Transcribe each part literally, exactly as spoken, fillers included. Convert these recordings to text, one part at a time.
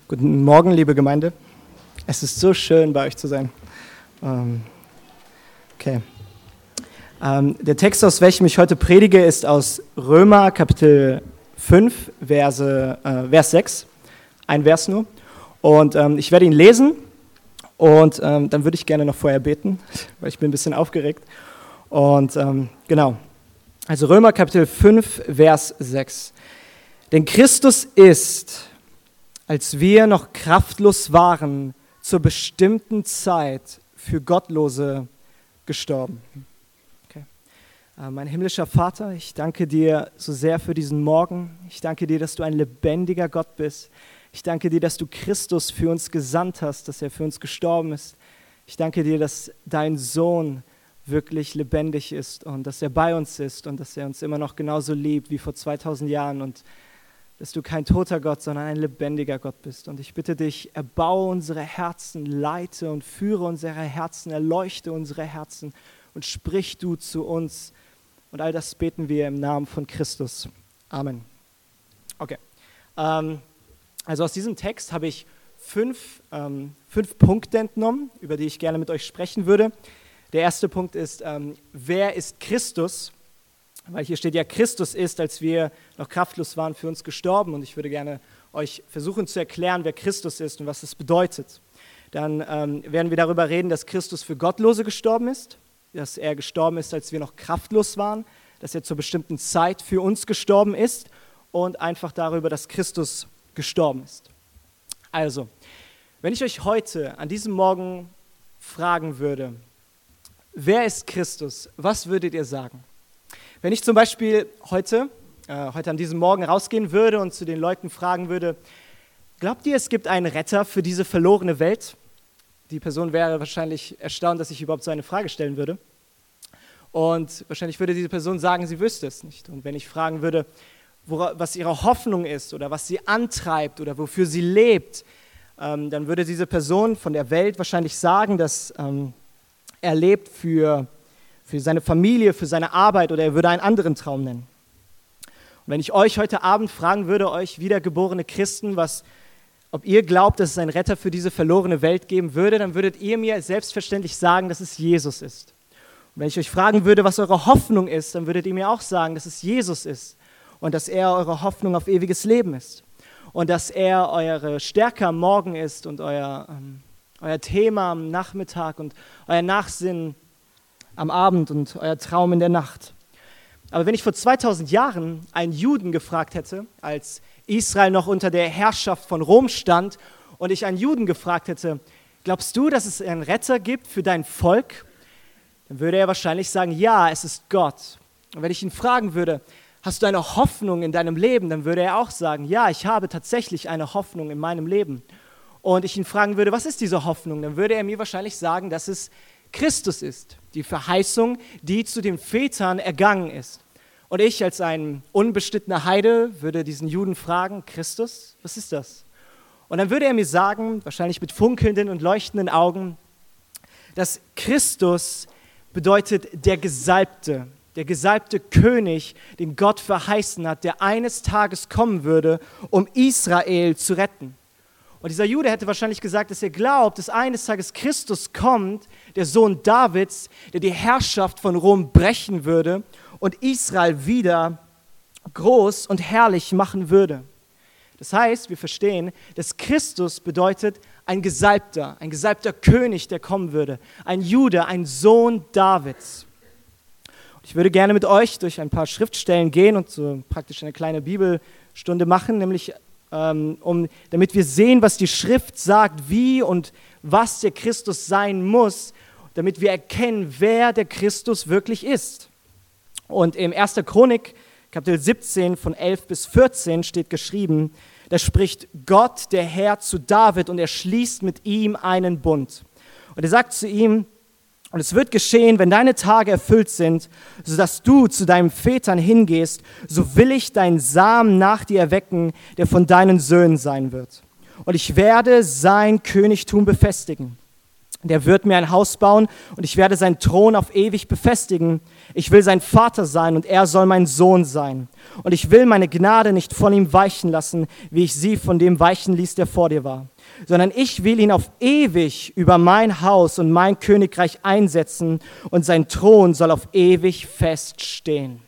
Guten Morgen, liebe Gemeinde. Es ist so schön, bei euch zu sein. Ähm, okay. Ähm, der Text, aus welchem ich heute predige, ist aus Römer Kapitel fünf, Verse, äh, Vers sechs. Ein Vers nur. Und ähm, ich werde ihn lesen und ähm, dann würde ich gerne noch vorher beten, weil ich bin ein bisschen aufgeregt. Und ähm, genau. Also Römer Kapitel fünf, Vers sechs. Denn Christus ist, als wir noch kraftlos waren, zur bestimmten Zeit für Gottlose gestorben. Okay. Äh, mein himmlischer Vater, ich danke dir so sehr für diesen Morgen. Ich danke dir, dass du ein lebendiger Gott bist. Ich danke dir, dass du Christus für uns gesandt hast, dass er für uns gestorben ist. Ich danke dir, dass dein Sohn wirklich lebendig ist und dass er bei uns ist und dass er uns immer noch genauso liebt wie vor zweitausend Jahren und dass du kein toter Gott, sondern ein lebendiger Gott bist. Und ich bitte dich, erbaue unsere Herzen, leite und führe unsere Herzen, erleuchte unsere Herzen und sprich du zu uns. Und all das beten wir im Namen von Christus. Amen. Okay. Ähm, also aus diesem Text habe ich fünf, ähm, fünf Punkte entnommen, über die ich gerne mit euch sprechen würde. Der erste Punkt ist, ähm, wer ist Christus? Weil hier steht ja, Christus ist, als wir noch kraftlos waren, für uns gestorben. Und ich würde gerne euch versuchen zu erklären, wer Christus ist und was das bedeutet. Dann ähm, werden wir darüber reden, dass Christus für Gottlose gestorben ist, dass er gestorben ist, als wir noch kraftlos waren, dass er zur bestimmten Zeit für uns gestorben ist und einfach darüber, dass Christus gestorben ist. Also, wenn ich euch heute an diesem Morgen fragen würde, wer ist Christus, was würdet ihr sagen? Wenn ich zum Beispiel heute, äh, heute an diesem Morgen rausgehen würde und zu den Leuten fragen würde, glaubt ihr, es gibt einen Retter für diese verlorene Welt? Die Person wäre wahrscheinlich erstaunt, dass ich überhaupt so eine Frage stellen würde. Und wahrscheinlich würde diese Person sagen, sie wüsste es nicht. Und wenn ich fragen würde, wora, was ihre Hoffnung ist oder was sie antreibt oder wofür sie lebt, ähm, dann würde diese Person von der Welt wahrscheinlich sagen, dass ähm, er lebt für für seine Familie, für seine Arbeit oder er würde einen anderen Traum nennen. Und wenn ich euch heute Abend fragen würde, euch wiedergeborene Christen, was, ob ihr glaubt, dass es einen Retter für diese verlorene Welt geben würde, dann würdet ihr mir selbstverständlich sagen, dass es Jesus ist. Und wenn ich euch fragen würde, was eure Hoffnung ist, dann würdet ihr mir auch sagen, dass es Jesus ist und dass er eure Hoffnung auf ewiges Leben ist und dass er eure Stärke am Morgen ist und euer, ähm, euer Thema am Nachmittag und euer Nachsinn am Abend und euer Traum in der Nacht. Aber wenn ich vor zweitausend Jahren einen Juden gefragt hätte, als Israel noch unter der Herrschaft von Rom stand, und ich einen Juden gefragt hätte, glaubst du, dass es einen Retter gibt für dein Volk? Dann würde er wahrscheinlich sagen, ja, es ist Gott. Und wenn ich ihn fragen würde, hast du eine Hoffnung in deinem Leben? Dann würde er auch sagen, ja, ich habe tatsächlich eine Hoffnung in meinem Leben. Und ich ihn fragen würde, was ist diese Hoffnung? Dann würde er mir wahrscheinlich sagen, dass es Christus ist, die Verheißung, die zu den Vätern ergangen ist. Und ich als ein unbestrittener Heide würde diesen Juden fragen, Christus, was ist das? Und dann würde er mir sagen, wahrscheinlich mit funkelnden und leuchtenden Augen, dass Christus bedeutet der Gesalbte, der gesalbte König, den Gott verheißen hat, der eines Tages kommen würde, um Israel zu retten. Und dieser Jude hätte wahrscheinlich gesagt, dass er glaubt, dass eines Tages Christus kommt, der Sohn Davids, der die Herrschaft von Rom brechen würde und Israel wieder groß und herrlich machen würde. Das heißt, wir verstehen, dass Christus bedeutet ein Gesalbter, ein gesalbter König, der kommen würde, ein Jude, ein Sohn Davids. Und ich würde gerne mit euch durch ein paar Schriftstellen gehen und so praktisch eine kleine Bibelstunde machen, nämlich Um, damit wir sehen, was die Schrift sagt, wie und was der Christus sein muss, damit wir erkennen, wer der Christus wirklich ist. Und im erster Chronik, Kapitel siebzehn, von elf bis vierzehn steht geschrieben, da spricht Gott, der Herr, zu David und er schließt mit ihm einen Bund. Und er sagt zu ihm, und es wird geschehen, wenn deine Tage erfüllt sind, sodass du zu deinen Vätern hingehst, so will ich deinen Samen nach dir erwecken, der von deinen Söhnen sein wird. Und ich werde sein Königtum befestigen. Der wird mir ein Haus bauen und ich werde seinen Thron auf ewig befestigen. Ich will sein Vater sein und er soll mein Sohn sein. Und ich will meine Gnade nicht von ihm weichen lassen, wie ich sie von dem weichen ließ, der vor dir war. Sondern ich will ihn auf ewig über mein Haus und mein Königreich einsetzen und sein Thron soll auf ewig feststehen.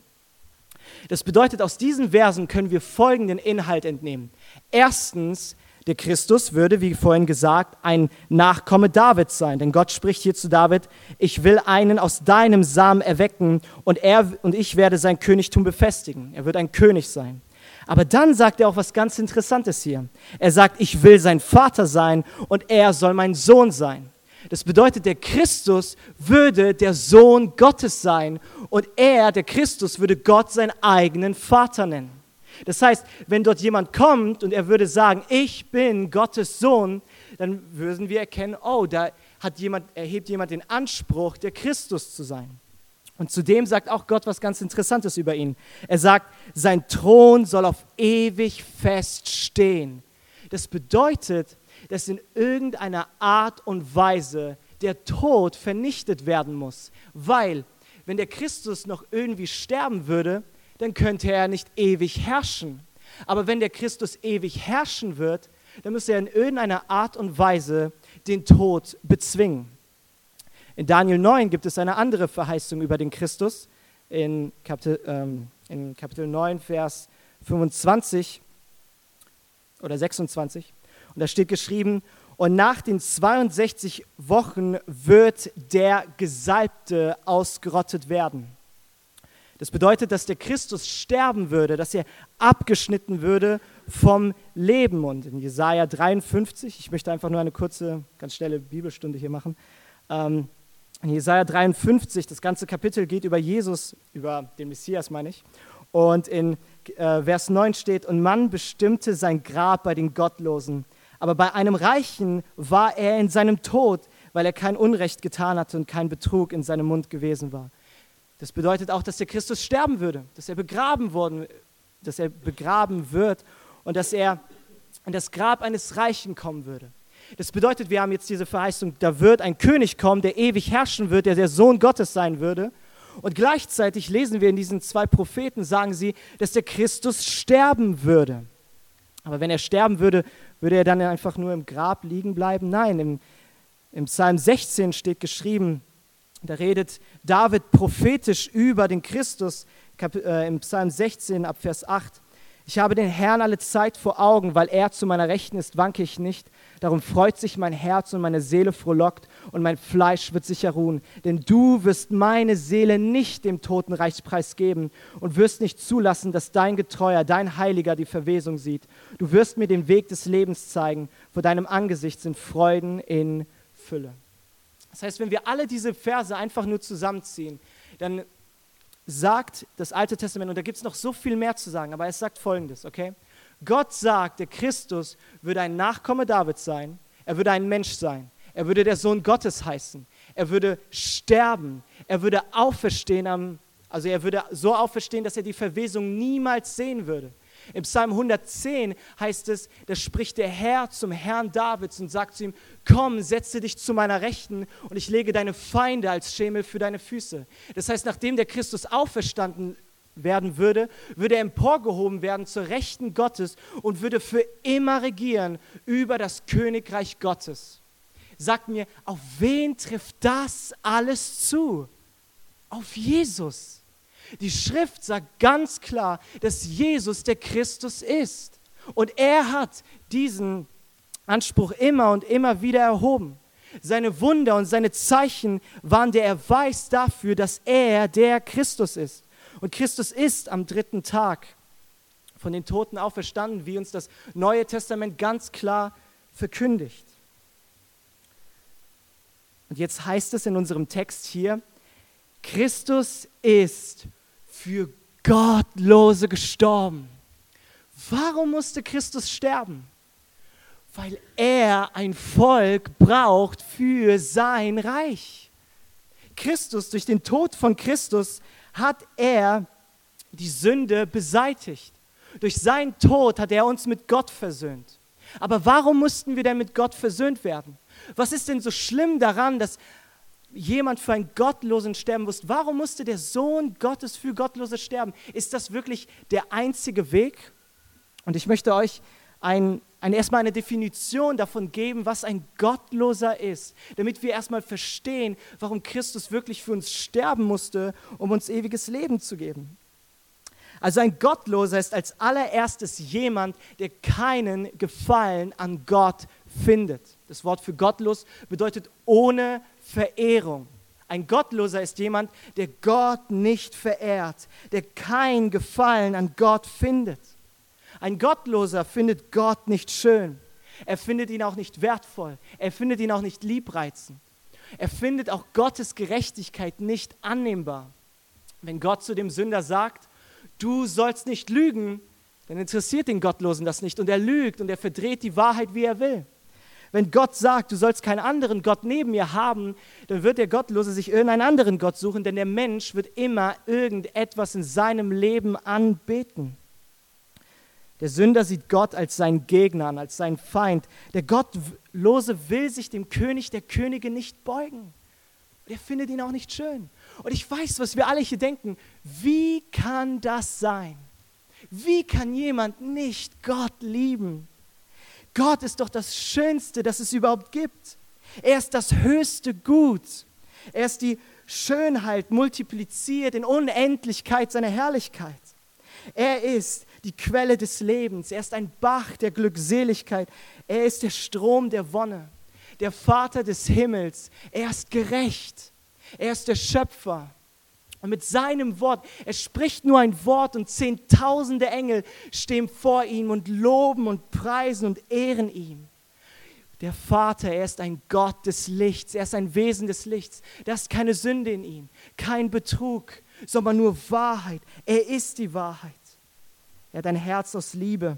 Das bedeutet, aus diesen Versen können wir folgenden Inhalt entnehmen. Erstens, der Christus würde, wie vorhin gesagt, ein Nachkomme Davids sein. Denn Gott spricht hier zu David, ich will einen aus deinem Samen erwecken und, er, und ich werde sein Königtum befestigen. Er wird ein König sein. Aber dann sagt er auch was ganz Interessantes hier. Er sagt, ich will sein Vater sein und er soll mein Sohn sein. Das bedeutet, der Christus würde der Sohn Gottes sein und er, der Christus, würde Gott seinen eigenen Vater nennen. Das heißt, wenn dort jemand kommt und er würde sagen, ich bin Gottes Sohn, dann würden wir erkennen, oh, da hat jemand, erhebt jemand den Anspruch, der Christus zu sein. Und zudem sagt auch Gott was ganz Interessantes über ihn. Er sagt, sein Thron soll auf ewig feststehen. Das bedeutet, dass in irgendeiner Art und Weise der Tod vernichtet werden muss. Weil, wenn der Christus noch irgendwie sterben würde, dann könnte er nicht ewig herrschen. Aber wenn der Christus ewig herrschen wird, dann muss er in irgendeiner Art und Weise den Tod bezwingen. In Daniel neun gibt es eine andere Verheißung über den Christus, in Kapitel, ähm, in Kapitel neun, Vers fünfundzwanzig oder sechsundzwanzig. Und da steht geschrieben, und nach den zweiundsechzig Wochen wird der Gesalbte ausgerottet werden. Das bedeutet, dass der Christus sterben würde, dass er abgeschnitten würde vom Leben. Und in Jesaja dreiundfünfzig, ich möchte einfach nur eine kurze, ganz schnelle Bibelstunde hier machen. Ähm, in Jesaja dreiundfünfzig, das ganze Kapitel geht über Jesus, über den Messias meine ich. Und in äh, Vers neun steht, und man bestimmte sein Grab bei den Gottlosen. Aber bei einem Reichen war er in seinem Tod, weil er kein Unrecht getan hatte und kein Betrug in seinem Mund gewesen war. Das bedeutet auch, dass der Christus sterben würde, dass er begraben worden, dass er begraben wird und dass er in das Grab eines Reichen kommen würde. Das bedeutet, wir haben jetzt diese Verheißung, da wird ein König kommen, der ewig herrschen wird, der der Sohn Gottes sein würde. Und gleichzeitig lesen wir in diesen zwei Propheten, sagen sie, dass der Christus sterben würde. Aber wenn er sterben würde, würde er dann einfach nur im Grab liegen bleiben? Nein, im, im Psalm sechzehn steht geschrieben, da redet David prophetisch über den Christus, äh, im Psalm sechzehn ab Vers acht. Ich habe den Herrn alle Zeit vor Augen, weil er zu meiner Rechten ist, wanke ich nicht. Darum freut sich mein Herz und meine Seele frohlockt und mein Fleisch wird sicher ruhen. Denn du wirst meine Seele nicht dem Totenreich preisgeben und wirst nicht zulassen, dass dein Getreuer, dein Heiliger die Verwesung sieht. Du wirst mir den Weg des Lebens zeigen. Vor deinem Angesicht sind Freuden in Fülle. Das heißt, wenn wir alle diese Verse einfach nur zusammenziehen, dann sagt das Alte Testament, und da gibt es noch so viel mehr zu sagen, aber es sagt Folgendes, okay? Gott sagt, der Christus würde ein Nachkomme Davids sein, er würde ein Mensch sein, er würde der Sohn Gottes heißen, er würde sterben, er würde auferstehen, am, also er würde so auferstehen, dass er die Verwesung niemals sehen würde. Im Psalm hundertzehn heißt es, da spricht der Herr zum Herrn Davids und sagt zu ihm, komm, setze dich zu meiner Rechten und ich lege deine Feinde als Schemel für deine Füße. Das heißt, nachdem der Christus auferstanden werden würde, würde er emporgehoben werden zur Rechten Gottes und würde für immer regieren über das Königreich Gottes. Sagt mir, auf wen trifft das alles zu? Auf Jesus. Die Schrift sagt ganz klar, dass Jesus der Christus ist. Und er hat diesen Anspruch immer und immer wieder erhoben. Seine Wunder und seine Zeichen waren der Erweis dafür, dass er der Christus ist. Und Christus ist am dritten Tag von den Toten auferstanden, wie uns das Neue Testament ganz klar verkündigt. Und jetzt heißt es in unserem Text hier, Christus ist für Gottlose gestorben. Warum musste Christus sterben? Weil er ein Volk braucht für sein Reich. Christus, durch den Tod von Christus hat er die Sünde beseitigt. Durch seinen Tod hat er uns mit Gott versöhnt. Aber warum mussten wir denn mit Gott versöhnt werden? Was ist denn so schlimm daran, dass jemand für einen Gottlosen sterben muss? Warum musste der Sohn Gottes für Gottlose sterben? Ist das wirklich der einzige Weg? Und ich möchte euch ein, ein, erstmal eine Definition davon geben, was ein Gottloser ist, damit wir erstmal verstehen, warum Christus wirklich für uns sterben musste, um uns ewiges Leben zu geben. Also ein Gottloser ist als allererstes jemand, der keinen Gefallen an Gott findet. Das Wort für gottlos bedeutet ohne Verehrung. Ein Gottloser ist jemand, der Gott nicht verehrt, der kein Gefallen an Gott findet. Ein Gottloser findet Gott nicht schön. Er findet ihn auch nicht wertvoll. Er findet ihn auch nicht liebreizend. Er findet auch Gottes Gerechtigkeit nicht annehmbar. Wenn Gott zu dem Sünder sagt, du sollst nicht lügen, dann interessiert den Gottlosen das nicht und er lügt und er verdreht die Wahrheit, wie er will. Wenn Gott sagt, du sollst keinen anderen Gott neben mir haben, dann wird der Gottlose sich irgendeinen anderen Gott suchen, denn der Mensch wird immer irgendetwas in seinem Leben anbeten. Der Sünder sieht Gott als seinen Gegner an, als seinen Feind. Der Gottlose will sich dem König der Könige nicht beugen. Er findet ihn auch nicht schön. Und ich weiß, was wir alle hier denken. Wie kann das sein? Wie kann jemand nicht Gott lieben? Gott ist doch das Schönste, das es überhaupt gibt. Er ist das höchste Gut. Er ist die Schönheit multipliziert in Unendlichkeit seiner Herrlichkeit. Er ist die Quelle des Lebens. Er ist ein Bach der Glückseligkeit. Er ist der Strom der Wonne, der Vater des Himmels. Er ist gerecht. Er ist der Schöpfer. Und mit seinem Wort, er spricht nur ein Wort und zehntausende Engel stehen vor ihm und loben und preisen und ehren ihn. Der Vater, er ist ein Gott des Lichts, er ist ein Wesen des Lichts. Da ist keine Sünde in ihm, kein Betrug, sondern nur Wahrheit. Er ist die Wahrheit. Er hat ein Herz aus Liebe.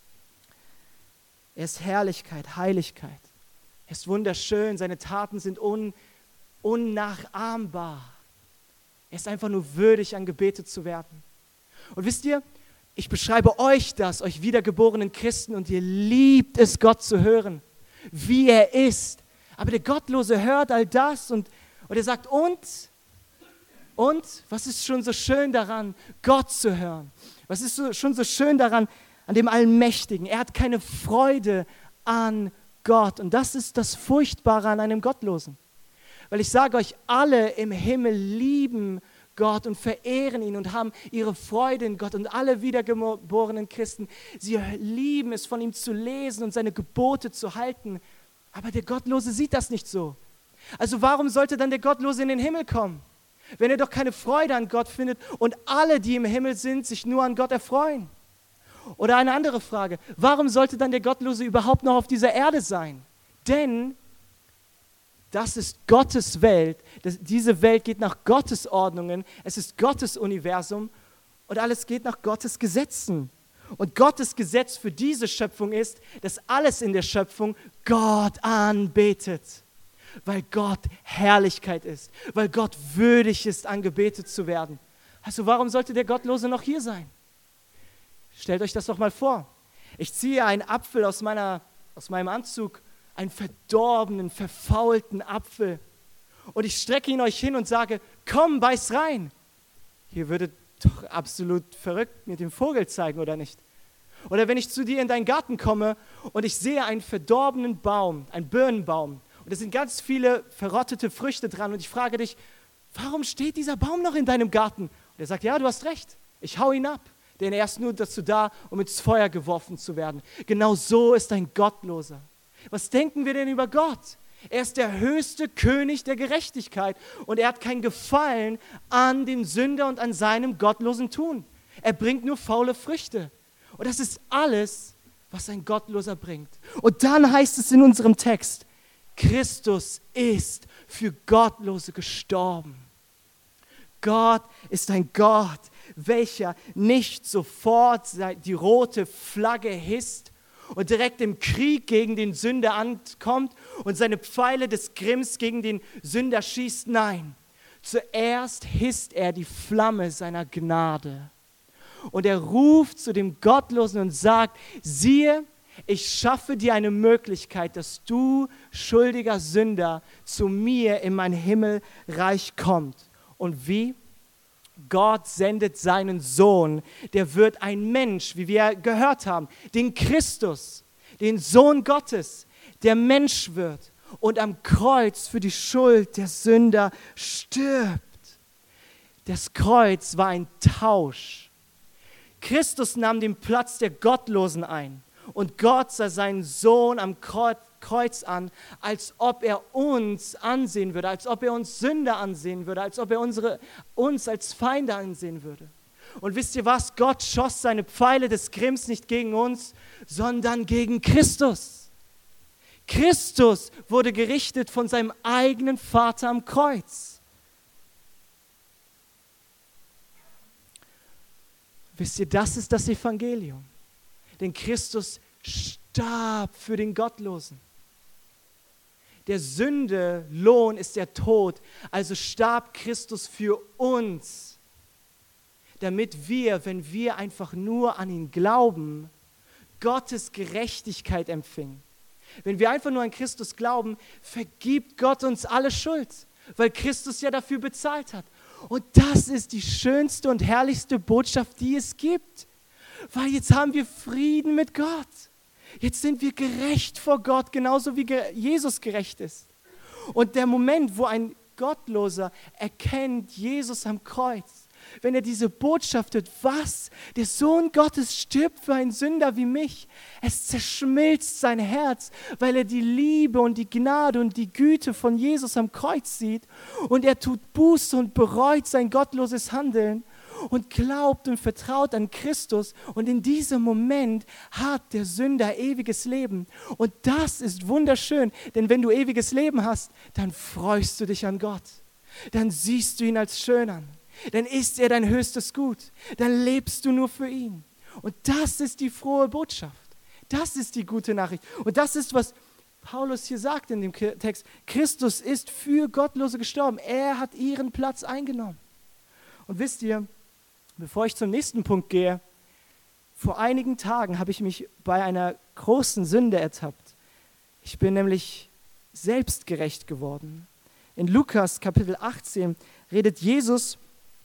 Er ist Herrlichkeit, Heiligkeit. Er ist wunderschön, seine Taten sind un, unnachahmbar. Er ist einfach nur würdig, angebetet zu werden. Und wisst ihr, ich beschreibe euch das, euch wiedergeborenen Christen, und ihr liebt es, Gott zu hören, wie er ist. Aber der Gottlose hört all das und, und er sagt, und? Und? Was ist schon so schön daran, Gott zu hören? Was ist so, schon so schön daran, an dem Allmächtigen? Er hat keine Freude an Gott. Und das ist das Furchtbare an einem Gottlosen. Weil ich sage euch, alle im Himmel lieben Gott und verehren ihn und haben ihre Freude in Gott. Und alle wiedergeborenen Christen, sie lieben es, von ihm zu lesen und seine Gebote zu halten. Aber der Gottlose sieht das nicht so. Also warum sollte dann der Gottlose in den Himmel kommen, wenn er doch keine Freude an Gott findet und alle, die im Himmel sind, sich nur an Gott erfreuen? Oder eine andere Frage, warum sollte dann der Gottlose überhaupt noch auf dieser Erde sein? Denn das ist Gottes Welt. Das, diese Welt geht nach Gottes Ordnungen. Es ist Gottes Universum und alles geht nach Gottes Gesetzen. Und Gottes Gesetz für diese Schöpfung ist, dass alles in der Schöpfung Gott anbetet. Weil Gott Herrlichkeit ist. Weil Gott würdig ist, angebetet zu werden. Also warum sollte der Gottlose noch hier sein? Stellt euch das doch mal vor. Ich ziehe einen Apfel aus, meiner, aus meinem Anzug, einen verdorbenen, verfaulten Apfel. Und ich strecke ihn euch hin und sage, komm, beiß rein. Ihr würdet doch absolut verrückt mit dem Vogel zeigen, oder nicht? Oder wenn ich zu dir in deinen Garten komme und ich sehe einen verdorbenen Baum, einen Birnenbaum, und da sind ganz viele verrottete Früchte dran und ich frage dich, warum steht dieser Baum noch in deinem Garten? Und er sagt, ja, du hast recht, ich hau ihn ab, denn er ist nur dazu da, um ins Feuer geworfen zu werden. Genau so ist ein Gottloser. Was denken wir denn über Gott? Er ist der höchste König der Gerechtigkeit und er hat kein Gefallen an dem Sünder und an seinem gottlosen Tun. Er bringt nur faule Früchte. Und das ist alles, was ein Gottloser bringt. Und dann heißt es in unserem Text, Christus ist für Gottlose gestorben. Gott ist ein Gott, welcher nicht sofort die rote Flagge hisst und direkt im Krieg gegen den Sünder ankommt und seine Pfeile des Grimms gegen den Sünder schießt. Nein, zuerst hisst er die Flamme seiner Gnade. Und er ruft zu dem Gottlosen und sagt, siehe, Ich schaffe dir eine Möglichkeit, dass du, schuldiger Sünder, zu mir in mein Himmelreich kommst. Und wie? Gott sendet seinen Sohn, der wird ein Mensch, wie wir gehört haben, den Christus, den Sohn Gottes, der Mensch wird und am Kreuz für die Schuld der Sünder stirbt. Das Kreuz war ein Tausch. Christus nahm den Platz der Gottlosen ein und Gott sah seinen Sohn am Kreuz an, als ob er uns ansehen würde, als ob er uns Sünder ansehen würde, als ob er unsere, uns als Feinde ansehen würde. Und wisst ihr was? Gott schoss seine Pfeile des Grimms nicht gegen uns, sondern gegen Christus. Christus wurde gerichtet von seinem eigenen Vater am Kreuz. Wisst ihr, das ist das Evangelium. Denn Christus starb für den Gottlosen. Der Sünde Lohn ist der Tod, also starb Christus für uns, damit wir, wenn wir einfach nur an ihn glauben, Gottes Gerechtigkeit empfingen. Wenn wir einfach nur an Christus glauben, vergibt Gott uns alle Schuld, weil Christus ja dafür bezahlt hat. Und das ist die schönste und herrlichste Botschaft, die es gibt. Weil jetzt haben wir Frieden mit Gott. Jetzt sind wir gerecht vor Gott, genauso wie Jesus gerecht ist. Und der Moment, wo ein Gottloser erkennt Jesus am Kreuz, wenn er diese Botschaft hört, was? Der Sohn Gottes stirbt für einen Sünder wie mich. Es zerschmilzt sein Herz, weil er die Liebe und die Gnade und die Güte von Jesus am Kreuz sieht. Und er tut Buße und bereut sein gottloses Handeln und glaubt und vertraut an Christus. Und in diesem Moment hat der Sünder ewiges Leben. Und das ist wunderschön, denn wenn du ewiges Leben hast, dann freust du dich an Gott. Dann siehst du ihn als schön an. Dann ist er dein höchstes Gut. Dann lebst du nur für ihn. Und das ist die frohe Botschaft. Das ist die gute Nachricht. Und das ist, was Paulus hier sagt in dem Text. Christus ist für Gottlose gestorben. Er hat ihren Platz eingenommen. Und wisst ihr, bevor ich zum nächsten Punkt gehe, vor einigen Tagen habe ich mich bei einer großen Sünde ertappt. Ich bin nämlich selbstgerecht geworden. In Lukas Kapitel achtzehn redet Jesus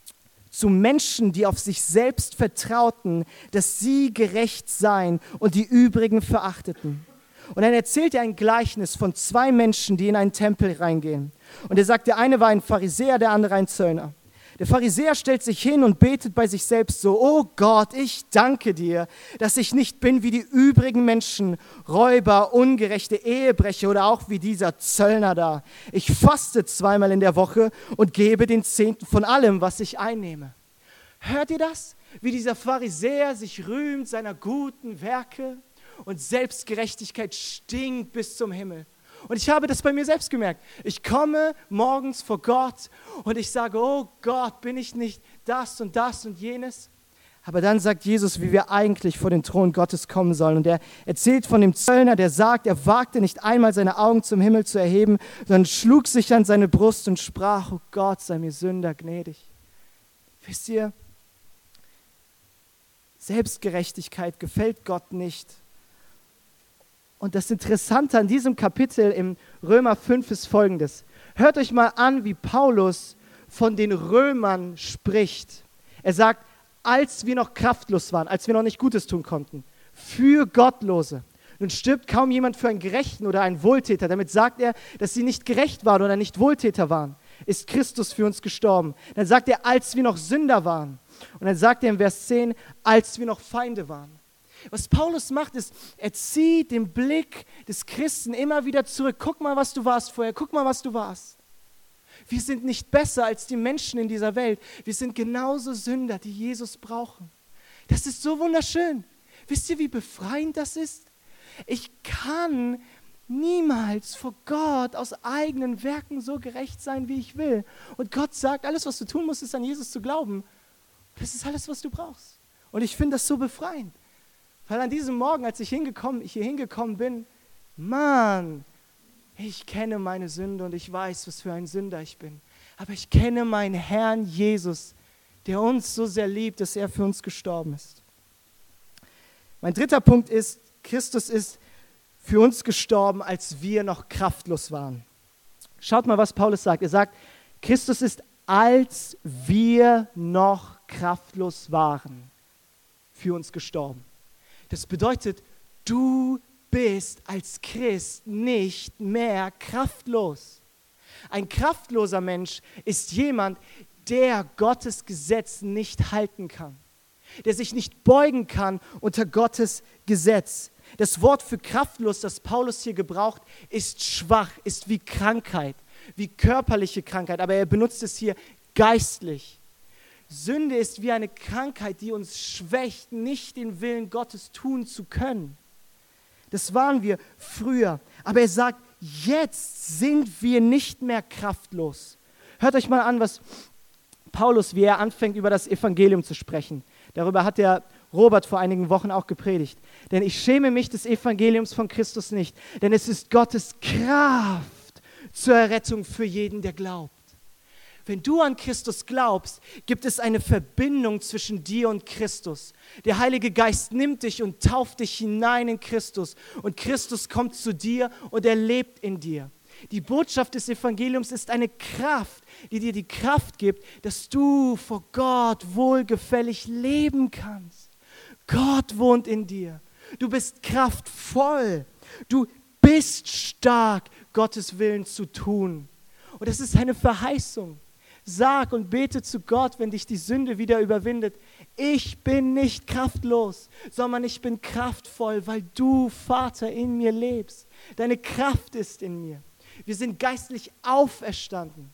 zu Menschen, die auf sich selbst vertrauten, dass sie gerecht seien und die übrigen verachteten. Und dann erzählt er ein Gleichnis von zwei Menschen, die in einen Tempel reingehen. Und er sagt, der eine war ein Pharisäer, der andere ein Zöllner. Der Pharisäer stellt sich hin und betet bei sich selbst so: Oh Gott, ich danke dir, dass ich nicht bin wie die übrigen Menschen, Räuber, ungerechte Ehebrecher oder auch wie dieser Zöllner da. Ich faste zweimal in der Woche und gebe den Zehnten von allem, was ich einnehme. Hört ihr das? Wie dieser Pharisäer sich rühmt seiner guten Werke und Selbstgerechtigkeit stinkt bis zum Himmel. Und ich habe das bei mir selbst gemerkt. Ich komme morgens vor Gott und ich sage, oh Gott, bin ich nicht das und das und jenes? Aber dann sagt Jesus, wie wir eigentlich vor den Thron Gottes kommen sollen. Und er erzählt von dem Zöllner, der sagt, er wagte nicht einmal seine Augen zum Himmel zu erheben, sondern schlug sich an seine Brust und sprach, oh Gott, sei mir Sünder gnädig. Wisst ihr, Selbstgerechtigkeit gefällt Gott nicht. Und das Interessante an diesem Kapitel im Römer fünf ist Folgendes. Hört euch mal an, wie Paulus von den Römern spricht. Er sagt, als wir noch kraftlos waren, als wir noch nicht Gutes tun konnten, für Gottlose. Nun stirbt kaum jemand für einen Gerechten oder einen Wohltäter. Damit sagt er, dass sie nicht gerecht waren oder nicht Wohltäter waren. Ist Christus für uns gestorben. Dann sagt er, als wir noch Sünder waren. Und dann sagt er im Vers zehn, als wir noch Feinde waren. Was Paulus macht, ist, er zieht den Blick des Christen immer wieder zurück. Guck mal, was du warst vorher. Guck mal, was du warst. Wir sind nicht besser als die Menschen in dieser Welt. Wir sind genauso Sünder, die Jesus brauchen. Das ist so wunderschön. Wisst ihr, wie befreiend das ist? Ich kann niemals vor Gott aus eigenen Werken so gerecht sein, wie ich will. Und Gott sagt, alles, was du tun musst, ist an Jesus zu glauben. Das ist alles, was du brauchst. Und ich finde das so befreiend. Weil an diesem Morgen, als ich hingekommen, hier hingekommen bin, Mann, ich kenne meine Sünde und ich weiß, was für ein Sünder ich bin. Aber ich kenne meinen Herrn Jesus, der uns so sehr liebt, dass er für uns gestorben ist. Mein dritter Punkt ist, Christus ist für uns gestorben, als wir noch kraftlos waren. Schaut mal, was Paulus sagt. Er sagt, Christus ist, als wir noch kraftlos waren, für uns gestorben. Das bedeutet, du bist als Christ nicht mehr kraftlos. Ein kraftloser Mensch ist jemand, der Gottes Gesetz nicht halten kann, der sich nicht beugen kann unter Gottes Gesetz. Das Wort für kraftlos, das Paulus hier gebraucht, ist schwach, ist wie Krankheit, wie körperliche Krankheit, aber er benutzt es hier geistlich. Sünde ist wie eine Krankheit, die uns schwächt, nicht den Willen Gottes tun zu können. Das waren wir früher, aber er sagt, jetzt sind wir nicht mehr kraftlos. Hört euch mal an, was Paulus, wie er anfängt, über das Evangelium zu sprechen. Darüber hat der Robert vor einigen Wochen auch gepredigt. Denn ich schäme mich des Evangeliums von Christus nicht, denn es ist Gottes Kraft zur Errettung für jeden, der glaubt. Wenn du an Christus glaubst, gibt es eine Verbindung zwischen dir und Christus. Der Heilige Geist nimmt dich und tauft dich hinein in Christus. Und Christus kommt zu dir und er lebt in dir. Die Botschaft des Evangeliums ist eine Kraft, die dir die Kraft gibt, dass du vor Gott wohlgefällig leben kannst. Gott wohnt in dir. Du bist kraftvoll. Du bist stark, Gottes Willen zu tun. Und das ist eine Verheißung. Sag und bete zu Gott, wenn dich die Sünde wieder überwindet. Ich bin nicht kraftlos, sondern ich bin kraftvoll, weil du, Vater, in mir lebst. Deine Kraft ist in mir. Wir sind geistlich auferstanden.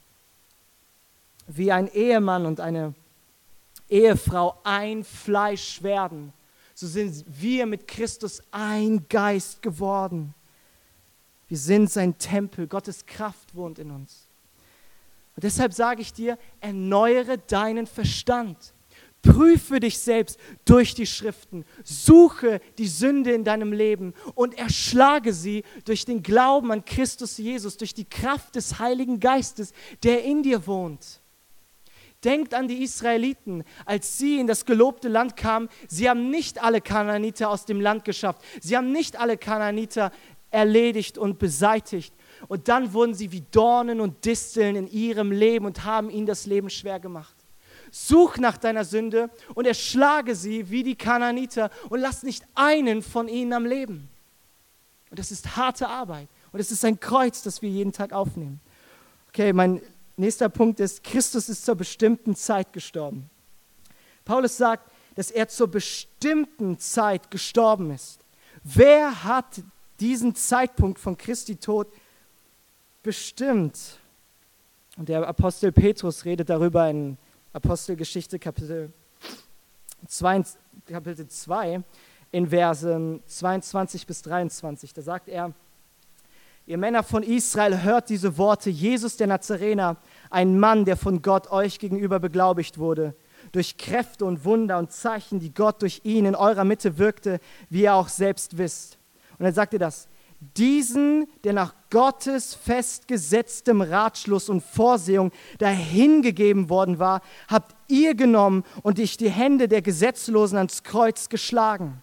Wie ein Ehemann und eine Ehefrau ein Fleisch werden, so sind wir mit Christus ein Geist geworden. Wir sind sein Tempel, Gottes Kraft wohnt in uns. Und deshalb sage ich dir, erneuere deinen Verstand. Prüfe dich selbst durch die Schriften. Suche die Sünde in deinem Leben und erschlage sie durch den Glauben an Christus Jesus, durch die Kraft des Heiligen Geistes, der in dir wohnt. Denkt an die Israeliten, als sie in das gelobte Land kamen. Sie haben nicht alle Kanaaniter aus dem Land geschafft. Sie haben nicht alle Kanaaniter erledigt und beseitigt. Und dann wurden sie wie Dornen und Disteln in ihrem Leben und haben ihnen das Leben schwer gemacht. Such nach deiner Sünde und erschlage sie wie die Kanaaniter und lass nicht einen von ihnen am Leben. Und das ist harte Arbeit. Und es ist ein Kreuz, das wir jeden Tag aufnehmen. Okay, mein nächster Punkt ist, Christus ist zur bestimmten Zeit gestorben. Paulus sagt, dass er zur bestimmten Zeit gestorben ist. Wer hat diesen Zeitpunkt von Christi Tod bestimmt? Und der Apostel Petrus redet darüber in Apostelgeschichte Kapitel zwei, Kapitel zwei in Versen zweiundzwanzig bis dreiundzwanzig. Da sagt er, ihr Männer von Israel, hört diese Worte, Jesus der Nazarener, ein Mann, der von Gott euch gegenüber beglaubigt wurde, durch Kräfte und Wunder und Zeichen, die Gott durch ihn in eurer Mitte wirkte, wie ihr auch selbst wisst. Und dann sagt er das, diesen, der nach Gottes festgesetztem Ratschluss und Vorsehung dahingegeben worden war, habt ihr genommen und durch die Hände der Gesetzlosen ans Kreuz geschlagen.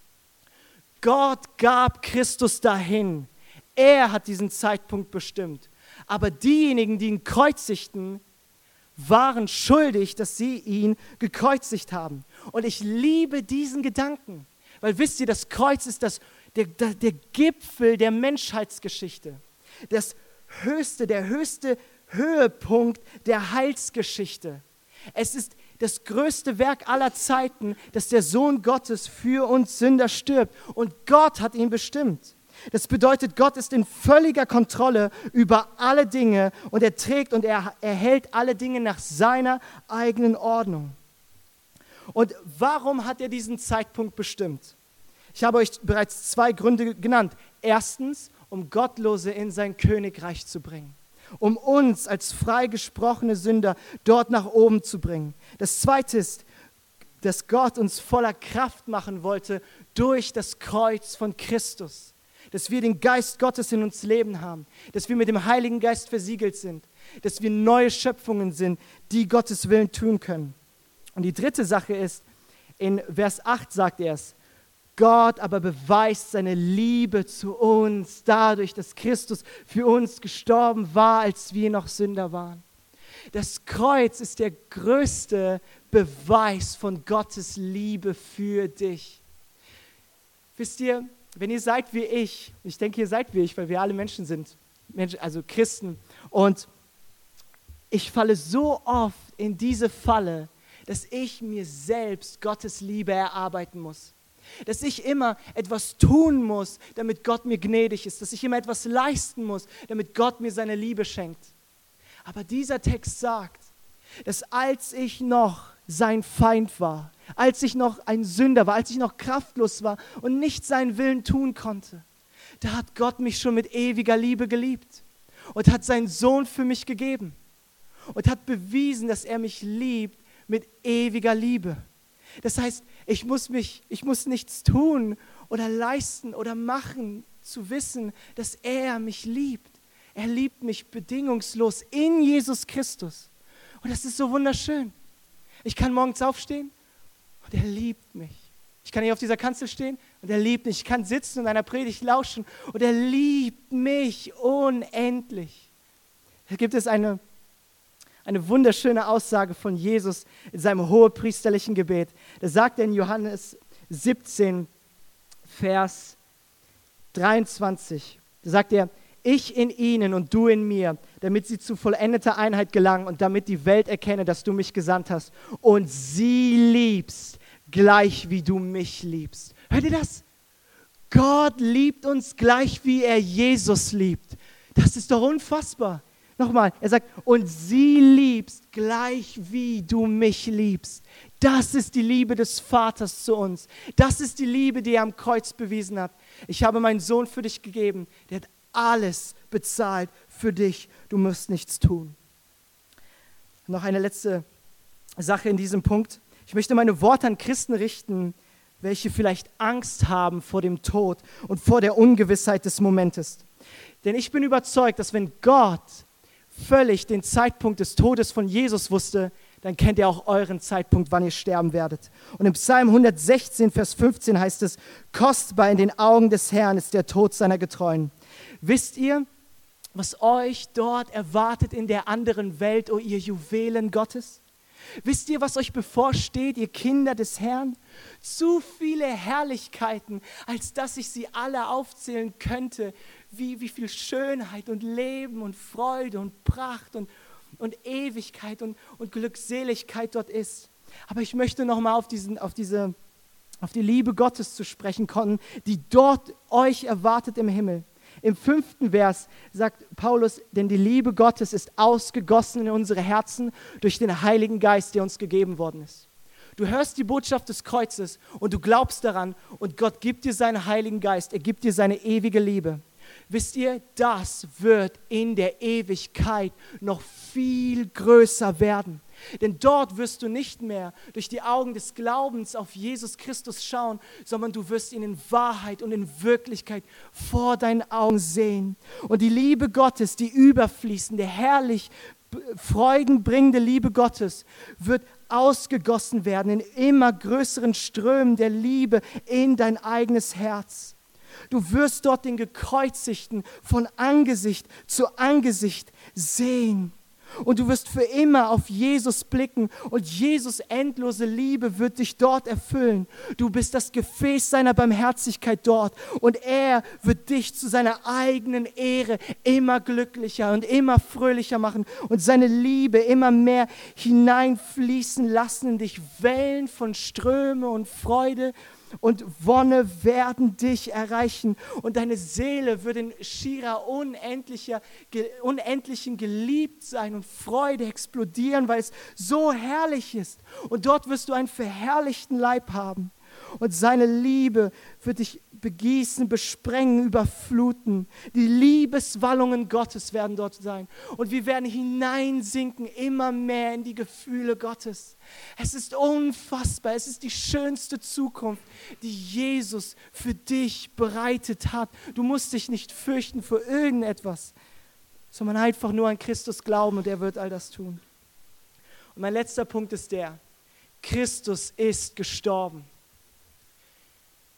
Gott gab Christus dahin. Er hat diesen Zeitpunkt bestimmt. Aber diejenigen, die ihn kreuzigten, waren schuldig, dass sie ihn gekreuzigt haben. Und ich liebe diesen Gedanken, weil wisst ihr, das Kreuz ist das Der, der, der Gipfel der Menschheitsgeschichte, das höchste, der höchste Höhepunkt der Heilsgeschichte. Es ist das größte Werk aller Zeiten, dass der Sohn Gottes für uns Sünder stirbt. Und Gott hat ihn bestimmt. Das bedeutet, Gott ist in völliger Kontrolle über alle Dinge und er trägt und er erhält alle Dinge nach seiner eigenen Ordnung. Und warum hat er diesen Zeitpunkt bestimmt? Ich habe euch bereits zwei Gründe genannt. Erstens, um Gottlose in sein Königreich zu bringen. Um uns als freigesprochene Sünder dort nach oben zu bringen. Das Zweite ist, dass Gott uns voller Kraft machen wollte durch das Kreuz von Christus. Dass wir den Geist Gottes in uns leben haben. Dass wir mit dem Heiligen Geist versiegelt sind. Dass wir neue Schöpfungen sind, die Gottes Willen tun können. Und die dritte Sache ist, in Vers acht sagt er es, Gott aber beweist seine Liebe zu uns dadurch, dass Christus für uns gestorben war, als wir noch Sünder waren. Das Kreuz ist der größte Beweis von Gottes Liebe für dich. Wisst ihr, wenn ihr seid wie ich, ich denke, ihr seid wie ich, weil wir alle Menschen sind, Menschen, also Christen, und ich falle so oft in diese Falle, dass ich mir selbst Gottes Liebe erarbeiten muss. Dass ich immer etwas tun muss, damit Gott mir gnädig ist. Dass ich immer etwas leisten muss, damit Gott mir seine Liebe schenkt. Aber dieser Text sagt, dass als ich noch sein Feind war, als ich noch ein Sünder war, als ich noch kraftlos war und nicht seinen Willen tun konnte, da hat Gott mich schon mit ewiger Liebe geliebt und hat seinen Sohn für mich gegeben und hat bewiesen, dass er mich liebt mit ewiger Liebe. Das heißt, ich muss mich, ich muss nichts tun oder leisten oder machen, zu wissen, dass er mich liebt. Er liebt mich bedingungslos in Jesus Christus. Und das ist so wunderschön. Ich kann morgens aufstehen und er liebt mich. Ich kann hier auf dieser Kanzel stehen und er liebt mich. Ich kann sitzen und einer Predigt lauschen und er liebt mich unendlich. Da gibt es eine, eine wunderschöne Aussage von Jesus in seinem hohepriesterlichen Gebet. Da sagt er in Johannes siebzehn, Vers dreiundzwanzig, da sagt er, ich in ihnen und du in mir, damit sie zu vollendeter Einheit gelangen und damit die Welt erkenne, dass du mich gesandt hast und sie liebst, gleich wie du mich liebst. Hört ihr das? Gott liebt uns gleich, wie er Jesus liebt. Das ist doch unfassbar. Nochmal, er sagt, und sie liebst, gleich wie du mich liebst. Das ist die Liebe des Vaters zu uns. Das ist die Liebe, die er am Kreuz bewiesen hat. Ich habe meinen Sohn für dich gegeben, der hat alles bezahlt für dich. Du musst nichts tun. Noch eine letzte Sache in diesem Punkt. Ich möchte meine Worte an Christen richten, welche vielleicht Angst haben vor dem Tod und vor der Ungewissheit des Momentes. Denn ich bin überzeugt, dass wenn Gott völlig den Zeitpunkt des Todes von Jesus wusste, dann kennt er auch euren Zeitpunkt, wann ihr sterben werdet. Und im Psalm hundertsechzehn, Vers fünfzehn heißt es, kostbar in den Augen des Herrn ist der Tod seiner Getreuen. Wisst ihr, was euch dort erwartet in der anderen Welt, o ihr Juwelen Gottes? Wisst ihr, was euch bevorsteht, ihr Kinder des Herrn? Zu viele Herrlichkeiten, als dass ich sie alle aufzählen könnte, wie, wie viel Schönheit und Leben und Freude und Pracht und, und Ewigkeit und, und Glückseligkeit dort ist. Aber ich möchte nochmal auf, auf, diese, auf die Liebe Gottes zu sprechen kommen, die dort euch erwartet im Himmel. Im fünften Vers sagt Paulus, denn die Liebe Gottes ist ausgegossen in unsere Herzen durch den Heiligen Geist, der uns gegeben worden ist. Du hörst die Botschaft des Kreuzes und du glaubst daran und Gott gibt dir seinen Heiligen Geist, er gibt dir seine ewige Liebe. Wisst ihr, das wird in der Ewigkeit noch viel größer werden. Denn dort wirst du nicht mehr durch die Augen des Glaubens auf Jesus Christus schauen, sondern du wirst ihn in Wahrheit und in Wirklichkeit vor deinen Augen sehen. Und die Liebe Gottes, die überfließende, herrlich freudenbringende Liebe Gottes wird ausgegossen werden in immer größeren Strömen der Liebe in dein eigenes Herz. Du wirst dort den Gekreuzigten von Angesicht zu Angesicht sehen. Und du wirst für immer auf Jesus blicken und Jesus' endlose Liebe wird dich dort erfüllen. Du bist das Gefäß seiner Barmherzigkeit dort und er wird dich zu seiner eigenen Ehre immer glücklicher und immer fröhlicher machen und seine Liebe immer mehr hineinfließen lassen in dich. Wellen von Ströme und Freude und Wonne werden dich erreichen und deine Seele wird in schierer, unendlicher, unendlichen geliebt sein und Freude explodieren, weil es so herrlich ist. Und dort wirst du einen verherrlichten Leib haben und seine Liebe wird dich begießen, besprengen, überfluten. Die Liebeswallungen Gottes werden dort sein und wir werden hineinsinken immer mehr in die Gefühle Gottes. Es ist unfassbar, es ist die schönste Zukunft, die Jesus für dich bereitet hat. Du musst dich nicht fürchten vor irgendetwas, sondern einfach nur an Christus glauben und er wird all das tun. Und mein letzter Punkt ist der, Christus ist gestorben.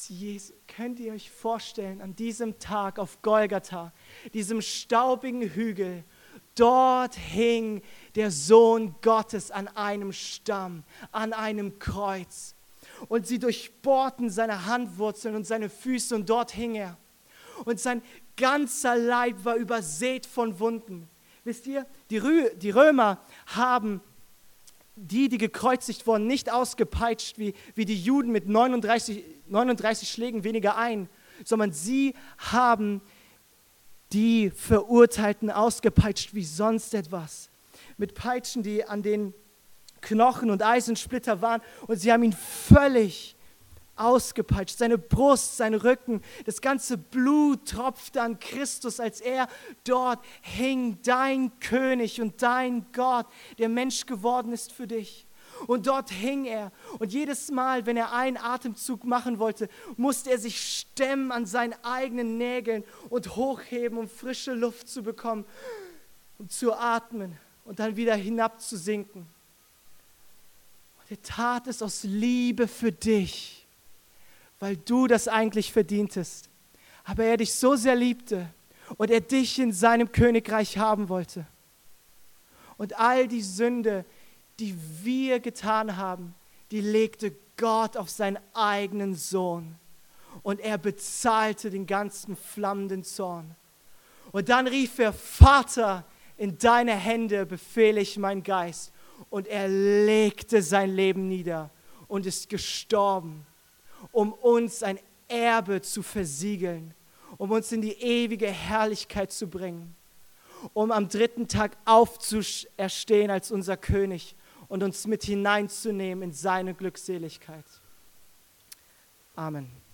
Jesus, könnt ihr euch vorstellen, an diesem Tag auf Golgatha, diesem staubigen Hügel, dort hing der Sohn Gottes an einem Stamm, an einem Kreuz. Und sie durchbohrten seine Handwurzeln und seine Füße und dort hing er. Und sein ganzer Leib war übersät von Wunden. Wisst ihr, die, Rö- die Römer haben die, die gekreuzigt wurden, nicht ausgepeitscht wie, wie die Juden mit neununddreißig, neununddreißig Schlägen weniger ein, sondern sie haben die Verurteilten ausgepeitscht wie sonst etwas. Mit Peitschen, die an den Knochen und Eisensplitter waren, und sie haben ihn völlig ausgepeitscht. Seine Brust, sein Rücken, das ganze Blut tropfte an Christus, als er dort hing, dein König und dein Gott, der Mensch geworden ist für dich. Und dort hing er. Und jedes Mal, wenn er einen Atemzug machen wollte, musste er sich stemmen an seinen eigenen Nägeln und hochheben, um frische Luft zu bekommen, um zu atmen und dann wieder hinabzusinken. Und er tat es aus Liebe für dich, weil du das eigentlich verdientest. Aber er dich so sehr liebte und er dich in seinem Königreich haben wollte. Und all die Sünde, die wir getan haben, die legte Gott auf seinen eigenen Sohn. Und er bezahlte den ganzen flammenden Zorn. Und dann rief er, Vater, in deine Hände befehle ich meinen Geist. Und er legte sein Leben nieder und ist gestorben, um uns ein Erbe zu versiegeln, um uns in die ewige Herrlichkeit zu bringen, um am dritten Tag aufzuerstehen als unser König und uns mit hineinzunehmen in seine Glückseligkeit. Amen.